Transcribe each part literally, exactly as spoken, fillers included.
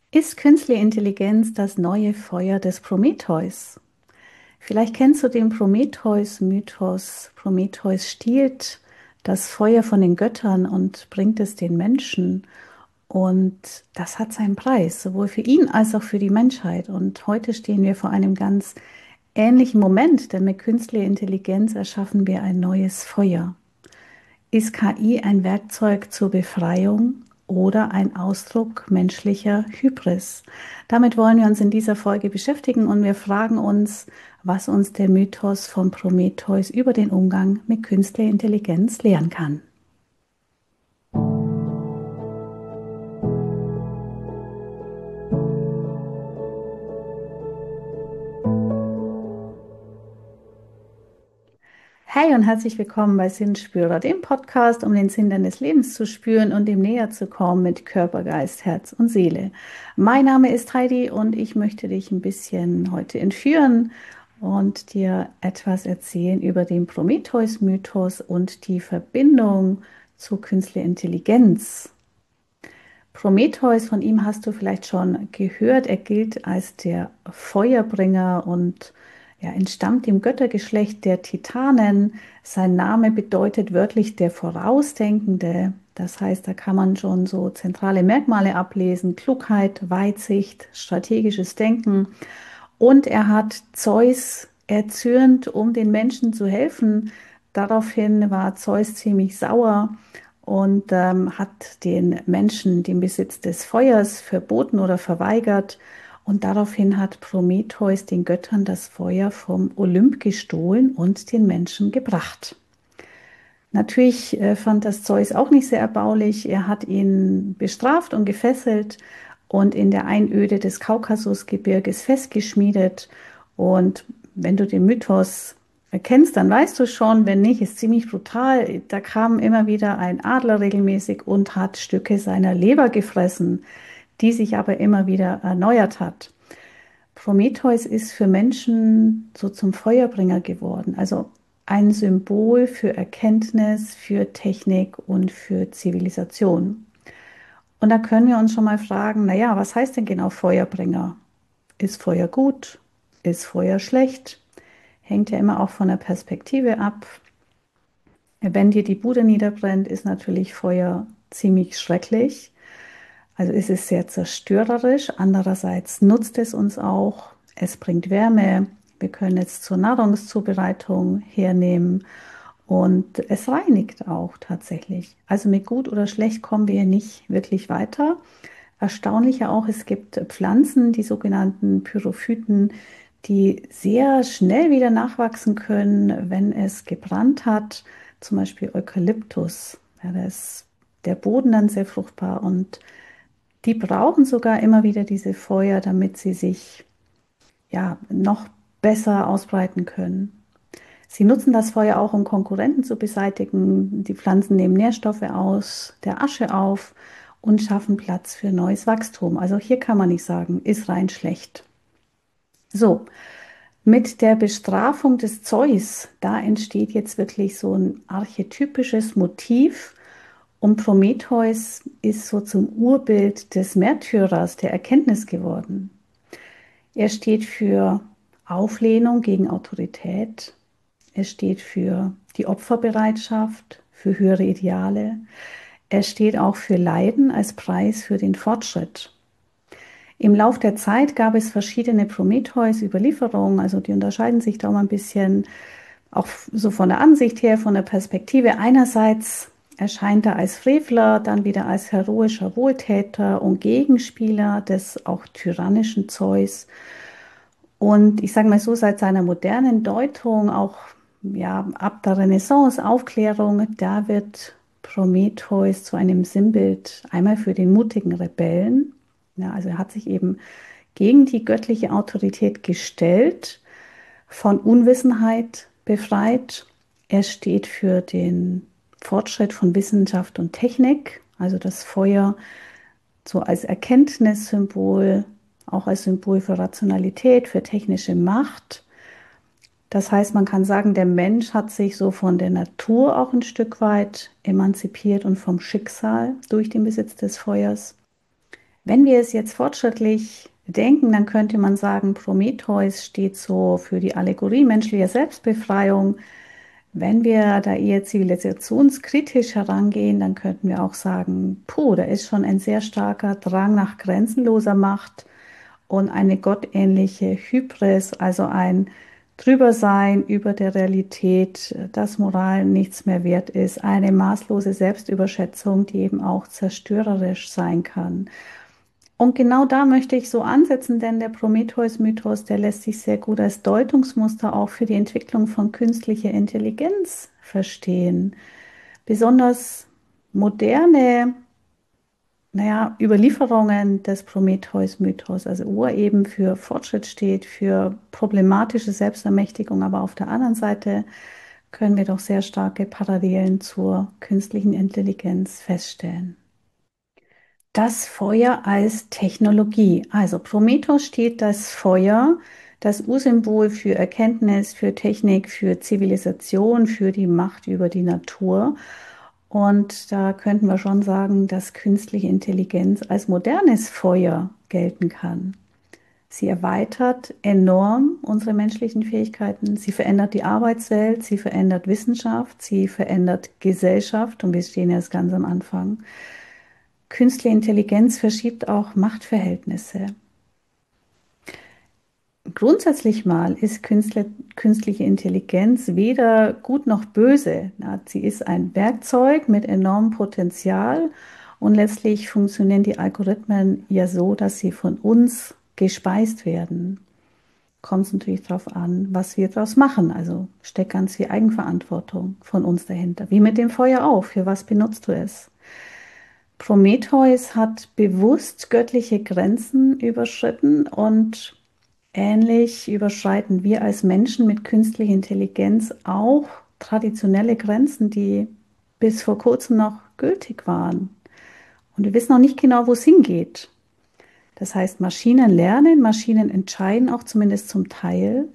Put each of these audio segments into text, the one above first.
Ist künstliche Intelligenz das neue Feuer des Prometheus? Vielleicht kennst du den Prometheus-Mythos. Prometheus stiehlt das Feuer von den Göttern und bringt es den Menschen. Und das hat seinen Preis, sowohl für ihn als auch für die Menschheit. Und heute stehen wir vor einem ganz ähnlichen Moment, denn mit künstlicher Intelligenz erschaffen wir ein neues Feuer. Ist K I ein Werkzeug zur Befreiung oder ein Ausdruck menschlicher Hybris? Damit wollen wir uns in dieser Folge beschäftigen und wir fragen uns, was uns der Mythos von Prometheus über den Umgang mit künstlicher Intelligenz lehren kann. Hey und herzlich willkommen bei Sinnspürer, dem Podcast, um den Sinn deines Lebens zu spüren und dem näher zu kommen mit Körper, Geist, Herz und Seele. Mein Name ist Heidi und ich möchte dich ein bisschen heute entführen und dir etwas erzählen über den Prometheus-Mythos und die Verbindung zu künstlicher Intelligenz. Prometheus, von ihm hast du vielleicht schon gehört, er gilt als der Feuerbringer und ja, entstammt dem Göttergeschlecht der Titanen. Sein Name bedeutet wörtlich der Vorausdenkende. Das heißt, da kann man schon so zentrale Merkmale ablesen: Klugheit, Weitsicht, strategisches Denken. Und er hat Zeus erzürnt, um den Menschen zu helfen. Daraufhin war Zeus ziemlich sauer und ähm, hat den Menschen den Besitz des Feuers verboten oder verweigert. Und daraufhin hat Prometheus den Göttern das Feuer vom Olymp gestohlen und den Menschen gebracht. Natürlich äh, fand das Zeus auch nicht sehr erbaulich. Er hat ihn bestraft und gefesselt und in der Einöde des Kaukasusgebirges festgeschmiedet. Und wenn du den Mythos kennst, dann weißt du schon, wenn nicht, ist ziemlich brutal. Da kam immer wieder ein Adler regelmäßig und hat Stücke seiner Leber gefressen, die sich aber immer wieder erneuert hat. Prometheus ist für Menschen so zum Feuerbringer geworden, also ein Symbol für Erkenntnis, für Technik und für Zivilisation. Und da können wir uns schon mal fragen, naja, was heißt denn genau Feuerbringer? Ist Feuer gut? Ist Feuer schlecht? Hängt ja immer auch von der Perspektive ab. Wenn dir die Bude niederbrennt, ist natürlich Feuer ziemlich schrecklich. Also ist es sehr zerstörerisch. Andererseits nutzt es uns auch. Es bringt Wärme. Wir können es zur Nahrungszubereitung hernehmen und es reinigt auch tatsächlich. Also mit gut oder schlecht kommen wir nicht wirklich weiter. Erstaunlicher auch, es gibt Pflanzen, die sogenannten Pyrophyten, die sehr schnell wieder nachwachsen können, wenn es gebrannt hat. Zum Beispiel Eukalyptus. Ja, da ist der Boden dann sehr fruchtbar und die brauchen sogar immer wieder diese Feuer, damit sie sich ja noch besser ausbreiten können. Sie nutzen das Feuer auch, um Konkurrenten zu beseitigen. Die Pflanzen nehmen Nährstoffe aus der Asche auf und schaffen Platz für neues Wachstum. Also hier kann man nicht sagen, ist rein schlecht. So, mit der Bestrafung des Zeus, da entsteht jetzt wirklich so ein archetypisches Motiv. Und Prometheus ist so zum Urbild des Märtyrers der Erkenntnis geworden. Er steht für Auflehnung gegen Autorität. Er steht für die Opferbereitschaft, für höhere Ideale. Er steht auch für Leiden als Preis für den Fortschritt. Im Lauf der Zeit gab es verschiedene Prometheus-Überlieferungen, also die unterscheiden sich da mal ein bisschen, auch so von der Ansicht her, von der Perspektive. Einerseits erscheint er als Frevler, dann wieder als heroischer Wohltäter und Gegenspieler des auch tyrannischen Zeus. Und ich sage mal so, seit seiner modernen Deutung, auch ja, ab der Renaissance, Aufklärung, da wird Prometheus zu einem Sinnbild einmal für den mutigen Rebellen. Ja, also er hat sich eben gegen die göttliche Autorität gestellt, von Unwissenheit befreit. Er steht für den Fortschritt von Wissenschaft und Technik, also das Feuer so als Erkenntnissymbol, auch als Symbol für Rationalität, für technische Macht. Das heißt, man kann sagen, der Mensch hat sich so von der Natur auch ein Stück weit emanzipiert und vom Schicksal durch den Besitz des Feuers. Wenn wir es jetzt fortschrittlich denken, dann könnte man sagen, Prometheus steht so für die Allegorie menschlicher Selbstbefreiung. Wenn wir da eher zivilisationskritisch herangehen, dann könnten wir auch sagen, puh, da ist schon ein sehr starker Drang nach grenzenloser Macht und eine gottähnliche Hybris, also ein Drübersein über der Realität, dass Moral nichts mehr wert ist, eine maßlose Selbstüberschätzung, die eben auch zerstörerisch sein kann. Und genau da möchte ich so ansetzen, denn der Prometheus-Mythos, der lässt sich sehr gut als Deutungsmuster auch für die Entwicklung von künstlicher Intelligenz verstehen. Besonders moderne, naja, Überlieferungen des Prometheus-Mythos, also wo er eben für Fortschritt steht, für problematische Selbstermächtigung, aber auf der anderen Seite können wir doch sehr starke Parallelen zur künstlichen Intelligenz feststellen. Das Feuer als Technologie. Also Prometheus steht das Feuer, das Ursymbol für Erkenntnis, für Technik, für Zivilisation, für die Macht über die Natur. Und da könnten wir schon sagen, dass künstliche Intelligenz als modernes Feuer gelten kann. Sie erweitert enorm unsere menschlichen Fähigkeiten. Sie verändert die Arbeitswelt, sie verändert Wissenschaft, sie verändert Gesellschaft. Und wir stehen erst ganz am Anfang. Künstliche Intelligenz verschiebt auch Machtverhältnisse. Grundsätzlich mal ist künstliche Intelligenz weder gut noch böse. Sie ist ein Werkzeug mit enormem Potenzial und letztlich funktionieren die Algorithmen ja so, dass sie von uns gespeist werden. Kommt es natürlich darauf an, was wir daraus machen. Also steckt ganz viel Eigenverantwortung von uns dahinter. Wie mit dem Feuer auch. Für was benutzt du es? Prometheus hat bewusst göttliche Grenzen überschritten und ähnlich überschreiten wir als Menschen mit künstlicher Intelligenz auch traditionelle Grenzen, die bis vor kurzem noch gültig waren. Und wir wissen auch nicht genau, wo es hingeht. Das heißt, Maschinen lernen, Maschinen entscheiden auch zumindest zum Teil.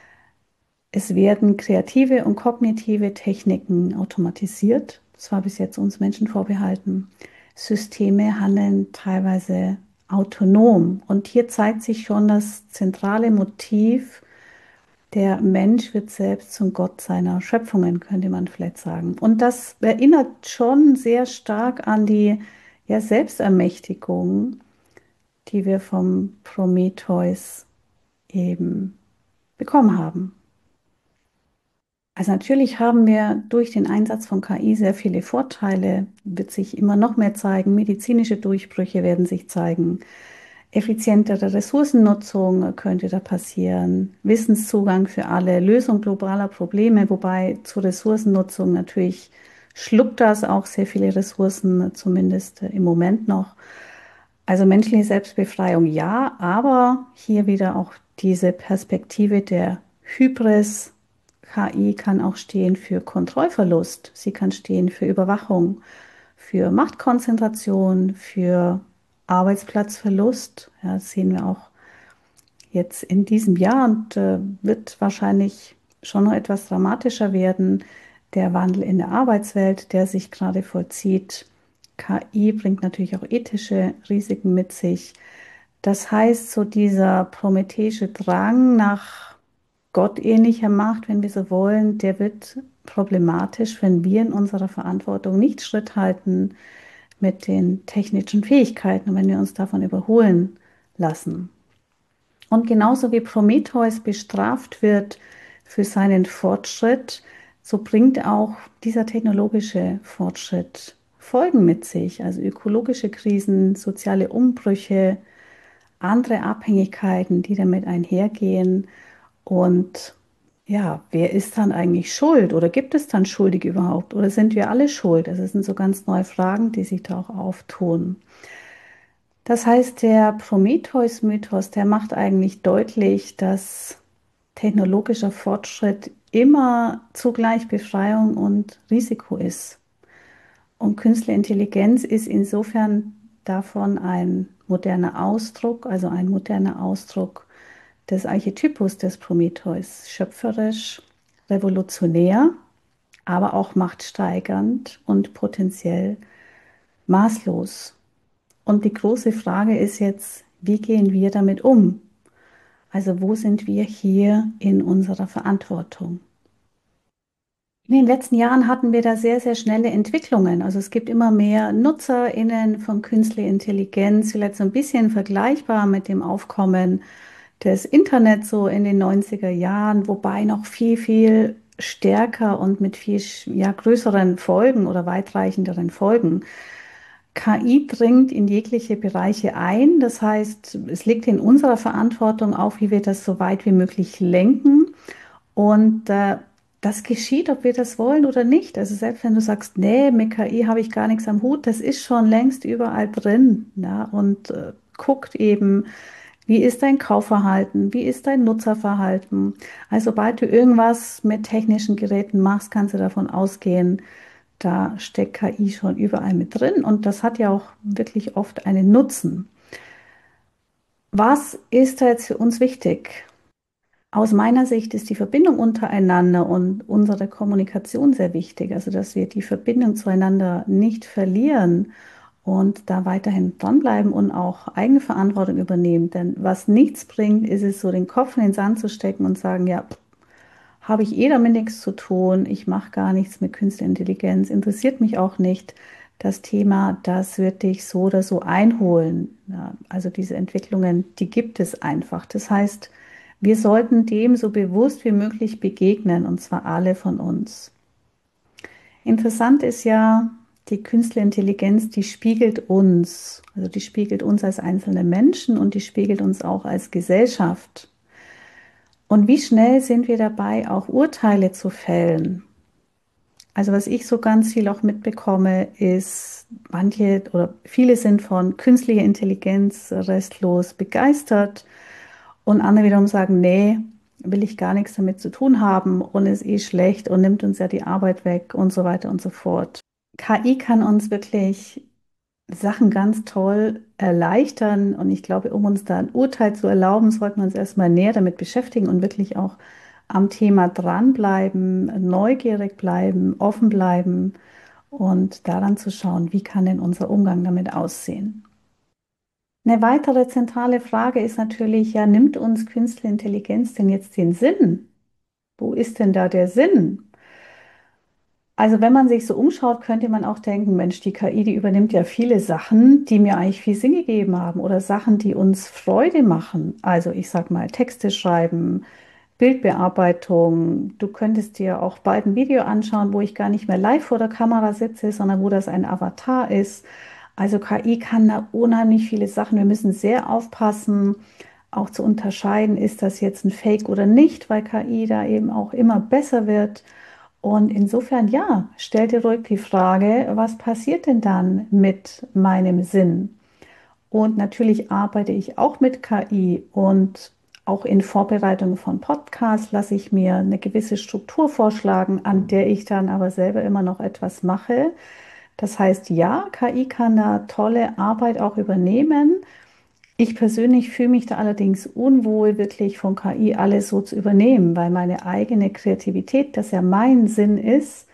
Es werden kreative und kognitive Techniken automatisiert. Das war bis jetzt uns Menschen vorbehalten. Systeme handeln teilweise autonom. Und hier zeigt sich schon das zentrale Motiv, der Mensch wird selbst zum Gott seiner Schöpfungen, könnte man vielleicht sagen. Und das erinnert schon sehr stark an die ja, Selbstermächtigung, die wir vom Prometheus eben bekommen haben. Also natürlich haben wir durch den Einsatz von K I sehr viele Vorteile, wird sich immer noch mehr zeigen. Medizinische Durchbrüche werden sich zeigen. Effizientere Ressourcennutzung könnte da passieren. Wissenszugang für alle, Lösung globaler Probleme, wobei zur Ressourcennutzung natürlich schluckt das auch sehr viele Ressourcen, zumindest im Moment noch. Also menschliche Selbstbefreiung ja, aber hier wieder auch diese Perspektive der Hybris. K I kann auch stehen für Kontrollverlust, sie kann stehen für Überwachung, für Machtkonzentration, für Arbeitsplatzverlust. Ja, das sehen wir auch jetzt in diesem Jahr und äh, wird wahrscheinlich schon noch etwas dramatischer werden. Der Wandel in der Arbeitswelt, der sich gerade vollzieht. K I bringt natürlich auch ethische Risiken mit sich. Das heißt, so dieser prometheische Drang nach gottähnlicher Macht, wenn wir so wollen, der wird problematisch, wenn wir in unserer Verantwortung nicht Schritt halten mit den technischen Fähigkeiten und wenn wir uns davon überholen lassen. Und genauso wie Prometheus bestraft wird für seinen Fortschritt, so bringt auch dieser technologische Fortschritt Folgen mit sich, also ökologische Krisen, soziale Umbrüche, andere Abhängigkeiten, die damit einhergehen. Und ja, wer ist dann eigentlich schuld? Oder gibt es dann Schuldige überhaupt? Oder sind wir alle schuld? Also, das sind so ganz neue Fragen, die sich da auch auftun. Das heißt, der Prometheus-Mythos, der macht eigentlich deutlich, dass technologischer Fortschritt immer zugleich Befreiung und Risiko ist. Und künstliche Intelligenz ist insofern davon ein moderner Ausdruck, also ein moderner Ausdruck des Archetypus des Prometheus, schöpferisch, revolutionär, aber auch machtsteigernd und potenziell maßlos. Und die große Frage ist jetzt, wie gehen wir damit um? Also wo sind wir hier in unserer Verantwortung? In den letzten Jahren hatten wir da sehr, sehr schnelle Entwicklungen. Also es gibt immer mehr NutzerInnen von künstlicher Intelligenz, vielleicht so ein bisschen vergleichbar mit dem Aufkommen des Internets so in den neunziger Jahren, wobei noch viel, viel stärker und mit viel ja, größeren Folgen oder weitreichenderen Folgen. K I dringt in jegliche Bereiche ein. Das heißt, es liegt in unserer Verantwortung auch, wie wir das so weit wie möglich lenken. Und äh, das geschieht, ob wir das wollen oder nicht. Also selbst wenn du sagst, nee, mit K I habe ich gar nichts am Hut, das ist schon längst überall drin. Ja, und äh, guckt eben, wie ist dein Kaufverhalten, wie ist dein Nutzerverhalten. Also sobald du irgendwas mit technischen Geräten machst, kannst du davon ausgehen, da steckt K I schon überall mit drin. Und das hat ja auch wirklich oft einen Nutzen. Was ist da jetzt für uns wichtig? Aus meiner Sicht ist die Verbindung untereinander und unsere Kommunikation sehr wichtig, also dass wir die Verbindung zueinander nicht verlieren und da weiterhin dranbleiben und auch eigene Verantwortung übernehmen. Denn was nichts bringt, ist es so, den Kopf in den Sand zu stecken und sagen, ja, habe ich eh damit nichts zu tun, ich mache gar nichts mit künstlicher Intelligenz, interessiert mich auch nicht. Das Thema, das wird dich so oder so einholen. Ja, also diese Entwicklungen, die gibt es einfach. Das heißt, wir sollten dem so bewusst wie möglich begegnen, und zwar alle von uns. Interessant ist ja, die künstliche Intelligenz, die spiegelt uns, also die spiegelt uns als einzelne Menschen und die spiegelt uns auch als Gesellschaft. Und wie schnell sind wir dabei, auch Urteile zu fällen? Also was ich so ganz viel auch mitbekomme, ist, manche oder viele sind von künstlicher Intelligenz restlos begeistert und andere wiederum sagen, nee, will ich gar nichts damit zu tun haben und ist eh schlecht und nimmt uns ja die Arbeit weg und so weiter und so fort. K I kann uns wirklich Sachen ganz toll erleichtern. Und ich glaube, um uns da ein Urteil zu erlauben, sollten wir uns erstmal näher damit beschäftigen und wirklich auch am Thema dranbleiben, neugierig bleiben, offen bleiben und daran zu schauen, wie kann denn unser Umgang damit aussehen. Eine weitere zentrale Frage ist natürlich, ja, nimmt uns künstliche Intelligenz denn jetzt den Sinn? Wo ist denn da der Sinn? Also wenn man sich so umschaut, könnte man auch denken, Mensch, die K I, die übernimmt ja viele Sachen, die mir eigentlich viel Sinn gegeben haben oder Sachen, die uns Freude machen. Also ich sag mal, Texte schreiben, Bildbearbeitung. Du könntest dir auch bald ein Video anschauen, wo ich gar nicht mehr live vor der Kamera sitze, sondern wo das ein Avatar ist. Also K I kann da unheimlich viele Sachen. Wir müssen sehr aufpassen, auch zu unterscheiden, ist das jetzt ein Fake oder nicht, weil K I da eben auch immer besser wird. Und insofern, ja, stell dir ruhig die Frage, was passiert denn dann mit meinem Sinn? Und natürlich arbeite ich auch mit K I und auch in Vorbereitung von Podcasts lasse ich mir eine gewisse Struktur vorschlagen, an der ich dann aber selber immer noch etwas mache. Das heißt, ja, K I kann da tolle Arbeit auch übernehmen. Ich persönlich fühle mich da allerdings unwohl, wirklich von K I alles so zu übernehmen, weil meine eigene Kreativität, das ja mein Sinn ist,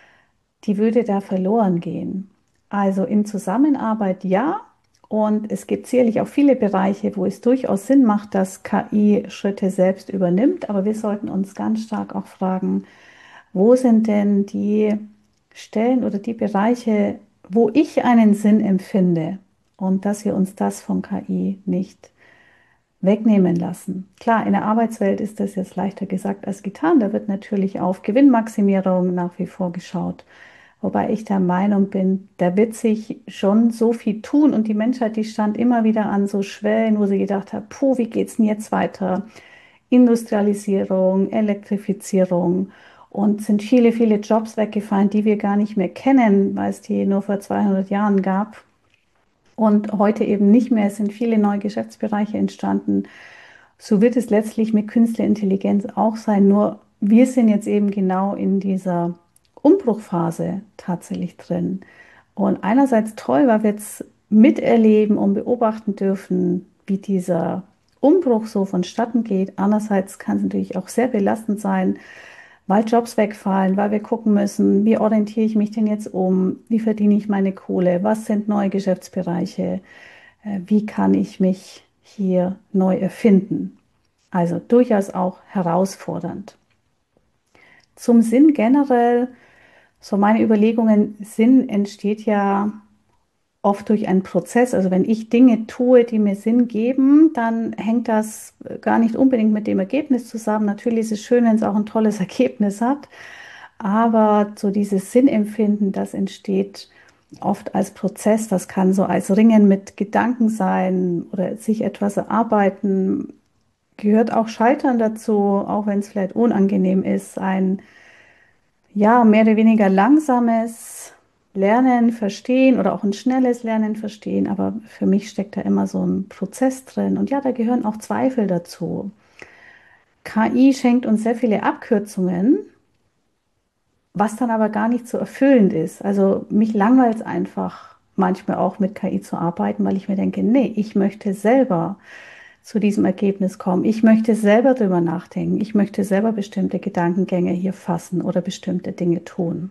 die würde da verloren gehen. Also in Zusammenarbeit ja. Und es gibt sicherlich auch viele Bereiche, wo es durchaus Sinn macht, dass K I Schritte selbst übernimmt. Aber wir sollten uns ganz stark auch fragen, wo sind denn die Stellen oder die Bereiche, wo ich einen Sinn empfinde und dass wir uns das von K I nicht wegnehmen lassen. Klar, in der Arbeitswelt ist das jetzt leichter gesagt als getan. Da wird natürlich auf Gewinnmaximierung nach wie vor geschaut. Wobei ich der Meinung bin, da wird sich schon so viel tun und die Menschheit, die stand immer wieder an so Schwellen, wo sie gedacht hat, puh, wie geht's denn jetzt weiter? Industrialisierung, Elektrifizierung und sind viele, viele Jobs weggefallen, die wir gar nicht mehr kennen, weil es die nur vor zweihundert Jahren gab. Und heute eben nicht mehr. Es sind viele neue Geschäftsbereiche entstanden. So wird es letztlich mit künstlicher Intelligenz auch sein. Nur wir sind jetzt eben genau in dieser Umbruchphase tatsächlich drin. Und einerseits toll, weil wir jetzt miterleben und beobachten dürfen, wie dieser Umbruch so vonstatten geht. Andererseits kann es natürlich auch sehr belastend sein, weil Jobs wegfallen, weil wir gucken müssen, wie orientiere ich mich denn jetzt um, wie verdiene ich meine Kohle, was sind neue Geschäftsbereiche, äh, wie kann ich mich hier neu erfinden. Also durchaus auch herausfordernd. Zum Sinn generell, so meine Überlegungen, Sinn entsteht ja oft durch einen Prozess. Also wenn ich Dinge tue, die mir Sinn geben, dann hängt das gar nicht unbedingt mit dem Ergebnis zusammen. Natürlich ist es schön, wenn es auch ein tolles Ergebnis hat, aber so dieses Sinnempfinden, das entsteht oft als Prozess. Das kann so als Ringen mit Gedanken sein oder sich etwas erarbeiten. Gehört auch Scheitern dazu, auch wenn es vielleicht unangenehm ist, ein ja, mehr oder weniger langsames Lernen, Verstehen oder auch ein schnelles Lernen, Verstehen. Aber für mich steckt da immer so ein Prozess drin. Und ja, da gehören auch Zweifel dazu. K I schenkt uns sehr viele Abkürzungen, was dann aber gar nicht so erfüllend ist. Also mich langweilt es einfach manchmal auch mit K I zu arbeiten, weil ich mir denke, nee, ich möchte selber zu diesem Ergebnis kommen. Ich möchte selber drüber nachdenken. Ich möchte selber bestimmte Gedankengänge hier fassen oder bestimmte Dinge tun.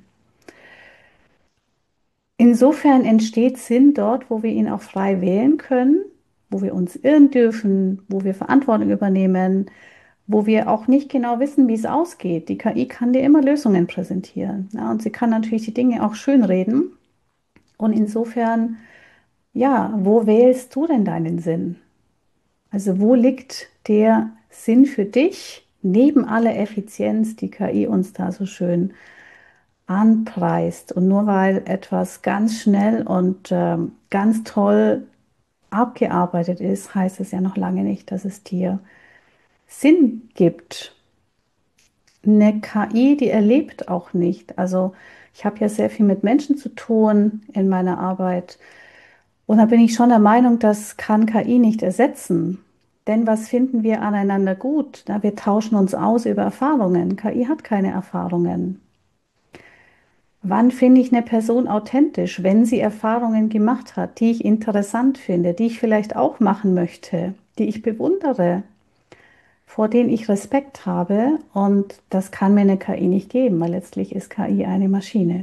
Insofern entsteht Sinn dort, wo wir ihn auch frei wählen können, wo wir uns irren dürfen, wo wir Verantwortung übernehmen, wo wir auch nicht genau wissen, wie es ausgeht. Die K I kann dir immer Lösungen präsentieren. Ja, und sie kann natürlich die Dinge auch schönreden. Und insofern, ja, wo wählst du denn deinen Sinn? Also wo liegt der Sinn für dich neben aller Effizienz, die K I uns da so schön anpreist? Und nur weil etwas ganz schnell und ähm, ganz toll abgearbeitet ist, heißt es ja noch lange nicht, dass es dir Sinn gibt. Eine K I, die erlebt auch nicht. Also ich habe ja sehr viel mit Menschen zu tun in meiner Arbeit. Und da bin ich schon der Meinung, das kann K I nicht ersetzen. Denn was finden wir aneinander gut? Na, wir tauschen uns aus über Erfahrungen. K I hat keine Erfahrungen. Wann finde ich eine Person authentisch, wenn sie Erfahrungen gemacht hat, die ich interessant finde, die ich vielleicht auch machen möchte, die ich bewundere, vor denen ich Respekt habe? Und das kann mir eine K I nicht geben, weil letztlich ist K I eine Maschine.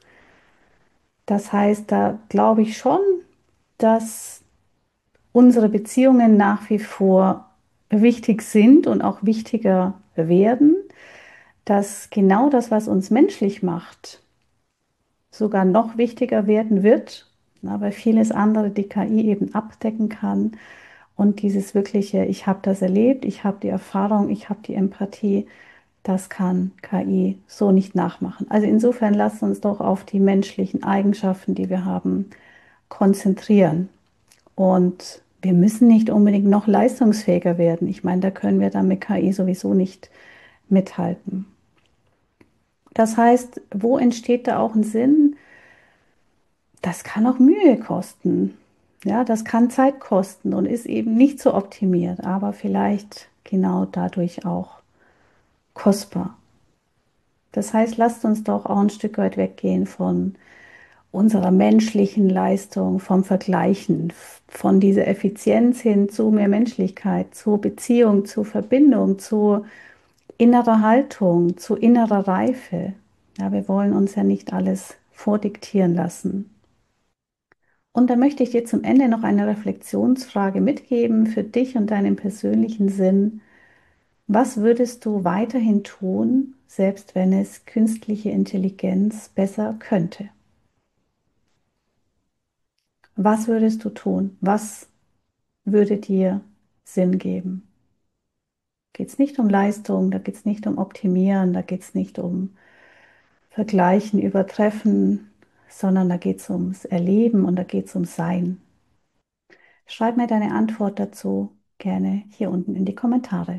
Das heißt, da glaube ich schon, dass unsere Beziehungen nach wie vor wichtig sind und auch wichtiger werden, dass genau das, was uns menschlich macht, sogar noch wichtiger werden wird, weil vieles andere die K I eben abdecken kann. Und dieses wirkliche, ich habe das erlebt, ich habe die Erfahrung, ich habe die Empathie, das kann K I so nicht nachmachen. Also insofern lasst uns doch auf die menschlichen Eigenschaften, die wir haben, konzentrieren. Und wir müssen nicht unbedingt noch leistungsfähiger werden. Ich meine, da können wir dann mit K I sowieso nicht mithalten. Das heißt, wo entsteht da auch ein Sinn? Das kann auch Mühe kosten. Ja, das kann Zeit kosten und ist eben nicht so optimiert, aber vielleicht genau dadurch auch kostbar. Das heißt, lasst uns doch auch ein Stück weit weggehen von unserer menschlichen Leistung, vom Vergleichen, von dieser Effizienz hin zu mehr Menschlichkeit, zu Beziehung, zu Verbindung, zu innerer Haltung, zu innerer Reife. Ja, wir wollen uns ja nicht alles vordiktieren lassen. Und da möchte ich dir zum Ende noch eine Reflexionsfrage mitgeben für dich und deinen persönlichen Sinn. Was würdest du weiterhin tun, selbst wenn es künstliche Intelligenz besser könnte? Was würdest du tun? Was würde dir Sinn geben? Geht es nicht um Leistung, da geht es nicht um Optimieren, da geht es nicht um Vergleichen, Übertreffen, sondern da geht es ums Erleben und da geht es ums Sein. Schreib mir deine Antwort dazu gerne hier unten in die Kommentare.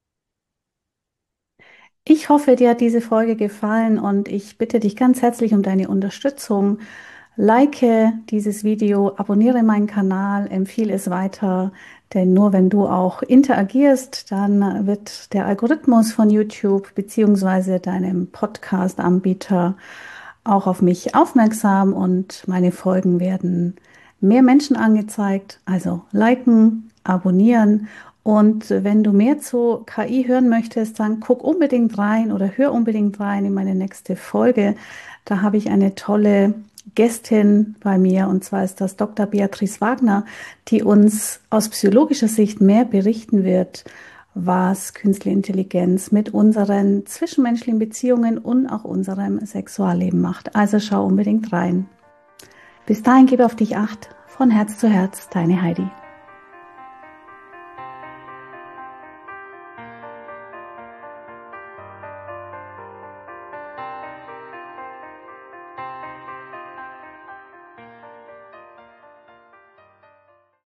Ich hoffe, dir hat diese Folge gefallen und ich bitte dich ganz herzlich um deine Unterstützung. Like dieses Video, abonniere meinen Kanal, empfehle es weiter, denn nur wenn du auch interagierst, dann wird der Algorithmus von YouTube beziehungsweise deinem Podcast-Anbieter auch auf mich aufmerksam und meine Folgen werden mehr Menschen angezeigt. Also liken, abonnieren Und wenn du mehr zu K I hören möchtest, dann guck unbedingt rein oder hör unbedingt rein in meine nächste Folge. Da habe ich eine tolle Gästin bei mir, und zwar ist das Doktor Beatrice Wagner, die uns aus psychologischer Sicht mehr berichten wird, was künstliche Intelligenz mit unseren zwischenmenschlichen Beziehungen und auch unserem Sexualleben macht. Also schau unbedingt rein. Bis dahin, gebe auf dich Acht. Von Herz zu Herz, deine Heidi.